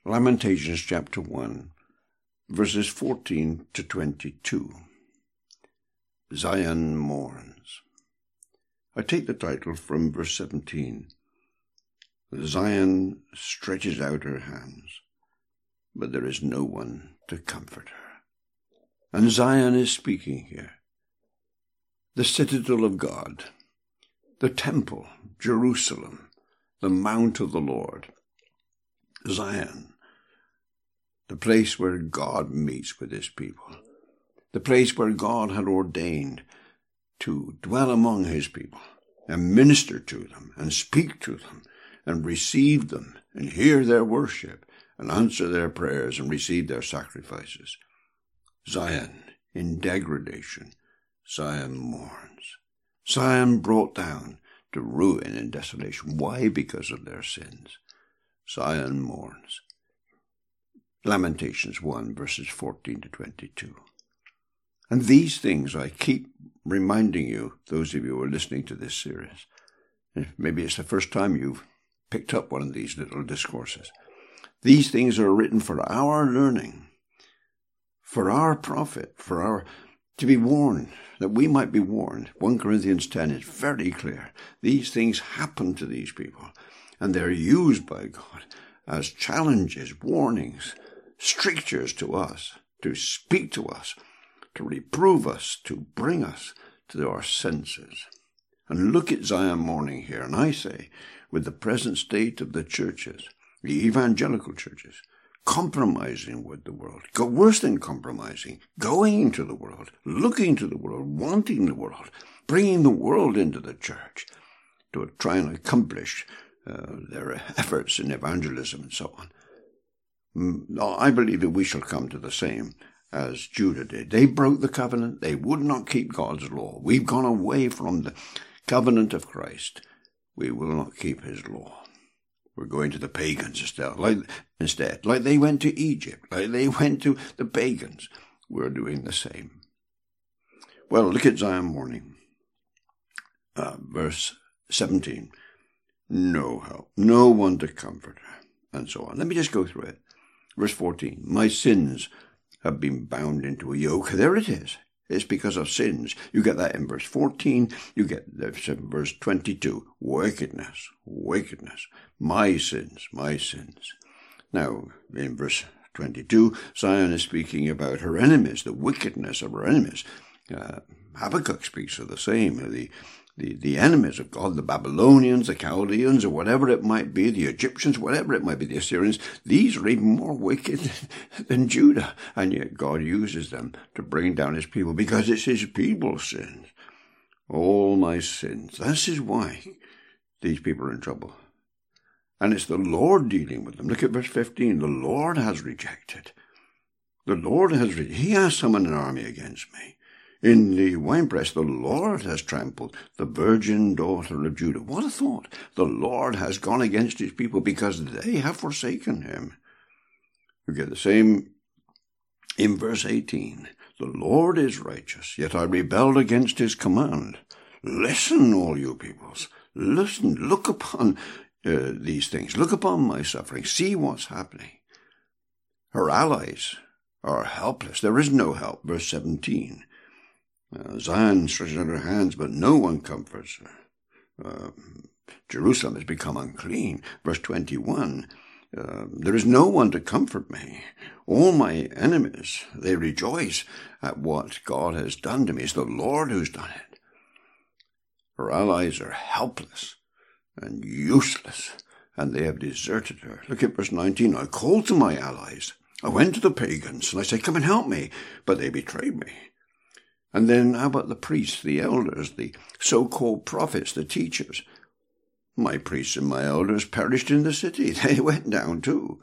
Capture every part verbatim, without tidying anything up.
Lamentations chapter one, verses fourteen to twenty-two. Zion mourns. I take the title from verse seventeen. Zion stretches out her hands, but there is no one to comfort her. And Zion is speaking here. The citadel of God, the temple, Jerusalem, the mount of the Lord, Zion, the place where God meets with his people, the place where God had ordained to dwell among his people and minister to them and speak to them and receive them and hear their worship and answer their prayers and receive their sacrifices. Zion in degradation, Zion mourns. Zion brought down to ruin and desolation. Why? Because of their sins. Zion mourns. Lamentations one, verses fourteen to twenty-two. And these things I keep reminding you, those of you who are listening to this series. Maybe it's the first time you've picked up one of these little discourses. These things are written for our learning, for our profit, for our to be warned, that we might be warned. First Corinthians ten is very clear. These things happen to these people, and they're used by God as challenges, warnings, strictures to us, to speak to us, to reprove us, to bring us to our senses. And look at Zion mourning here, and I say, with the present state of the churches, the evangelical churches, compromising with the world, go worse than compromising, going to the world, looking to the world, wanting the world, bringing the world into the church to try and accomplish uh, their efforts in evangelism and so on. Mm, I believe that we shall come to the same as Judah did. They broke the covenant. They would not keep God's law. We've gone away from the covenant of Christ. We will not keep his law. We're going to the pagans instead, like, instead, like they went to Egypt, like they went to the pagans. We're doing the same. Well, look at Zion mourning. Uh, verse seventeen. No help, no one to comfort her, and so on. Let me just go through it. Verse fourteen. My sins have been bound into a yoke. There it is. It's because of sins. You get that in verse fourteen. You get that in verse twenty-two. Wickedness, wickedness. My sins, my sins. Now, in verse twenty-two, Zion is speaking about her enemies, the wickedness of her enemies. Uh, Habakkuk speaks of the same. The, the, the enemies of God, the Babylonians, the Chaldeans, or whatever it might be, the Egyptians, whatever it might be, the Assyrians, these are even more wicked than Judah. And yet God uses them to bring down his people because it's his people's sins. All my sins. This is why these people are in trouble. And it's the Lord dealing with them. Look at verse fifteen. The Lord has rejected. The Lord has rejected. He has summoned an army against me. In the winepress, the Lord has trampled the virgin daughter of Judah. What a thought. The Lord has gone against his people because they have forsaken him. You get the same in verse eighteen. The Lord is righteous, yet I rebelled against his command. Listen, all you peoples. Listen, look upon uh, these things. Look upon my suffering. See what's happening. Her allies are helpless. There is no help. Verse seventeen. Uh, Zion stretches out her hands, but no one comforts her. Uh, Jerusalem has become unclean. Verse twenty-one, uh, there is no one to comfort me. All my enemies, they rejoice at what God has done to me. It's the Lord who's done it. Her allies are helpless and useless, and they have deserted her. Look at verse nineteen. I called to my allies. I went to the pagans, and I said, come and help me. But they betrayed me. And then how about the priests, the elders, the so-called prophets, the teachers? My priests and my elders perished in the city. They went down too.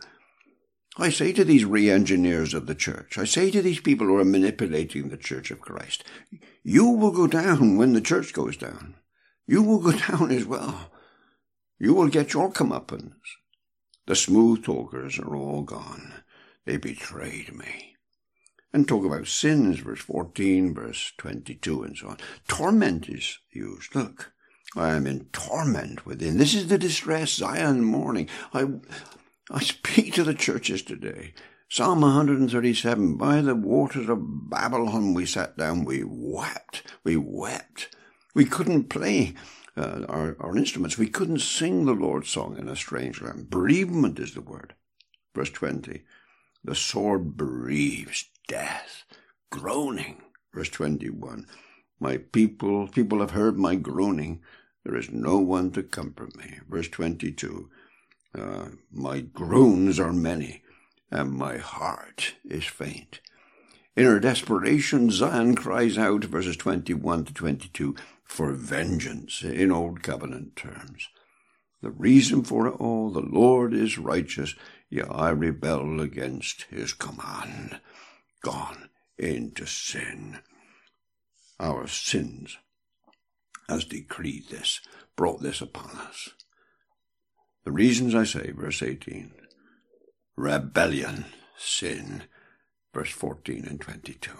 I say to these re-engineers of the church, I say to these people who are manipulating the church of Christ, you will go down when the church goes down. You will go down as well. You will get your comeuppance. The smooth talkers are all gone. They betrayed me. And talk about sins, verse fourteen, verse twenty-two, and so on. Torment is used. Look, I am in torment within. This is the distress, Zion mourning. I, I speak to the churches today. Psalm one thirty-seven, by the waters of Babylon we sat down, we wept, we wept. We couldn't play uh, our, our instruments. We couldn't sing the Lord's song in a strange land. Bereavement is the word. Verse twenty, the sword bereaves death, groaning. Verse twenty-one, my people, people have heard my groaning. There is no one to comfort me. Verse twenty-two, uh, my groans are many, and my heart is faint. In her desperation, Zion cries out, verses twenty-one to twenty-two, for vengeance in Old Covenant terms. The reason for it all, the Lord is righteous, yet I rebel against his command. Gone into sin. Our sins has decreed this, brought this upon us. The reasons I say, verse eighteen, rebellion, sin, verse fourteen and twenty-two.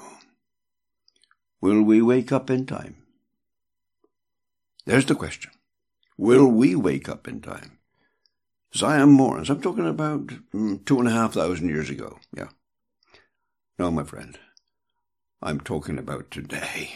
Will we wake up in time? There's the question. Will we wake up in time? Zion mourns. I'm talking about mm, two and a half thousand years ago. Yeah. No, my friend. I'm talking about today.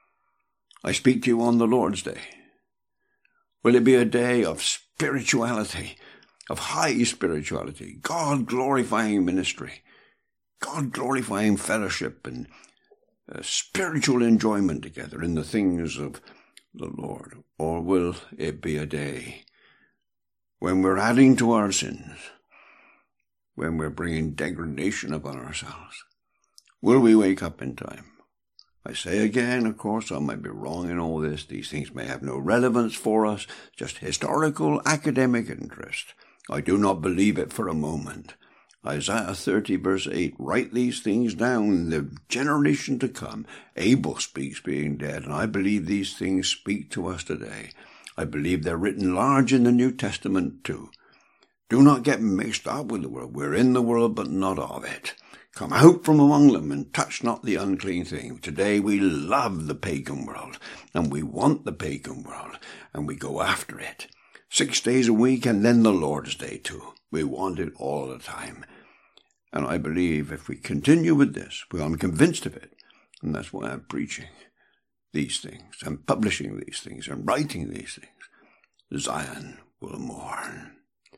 I speak to you on the Lord's Day. Will it be a day of spirituality, of high spirituality, God-glorifying ministry, God-glorifying fellowship, and uh, spiritual enjoyment together in the things of the Lord? Or will it be a day when we're adding to our sins, when we're bringing degradation upon ourselves? Will we wake up in time? I say again, of course, I might be wrong in all this. These things may have no relevance for us, just historical, academic interest. I do not believe it for a moment. Isaiah thirty, verse eight, write these things down, the generation to come. Abel speaks being dead, and I believe these things speak to us today. I believe they're written large in the New Testament too. Do not get mixed up with the world. We're in the world, but not of it. Come out from among them and touch not the unclean thing. Today we love the pagan world, and we want the pagan world, and we go after it. Six days a week, and then the Lord's Day too. We want it all the time. And I believe if we continue with this, well, I'm convinced of it, and that's why I'm preaching these things, and publishing these things, and writing these things, Zion will mourn.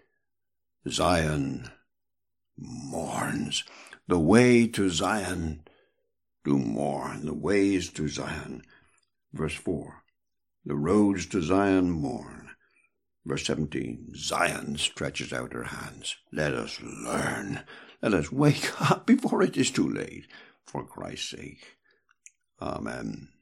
Zion mourns. The way to Zion do mourn. The ways to Zion. Verse four. The roads to Zion mourn. Verse seventeen. Zion stretches out her hands. Let us learn. Let us wake up before it is too late. For Christ's sake. Amen.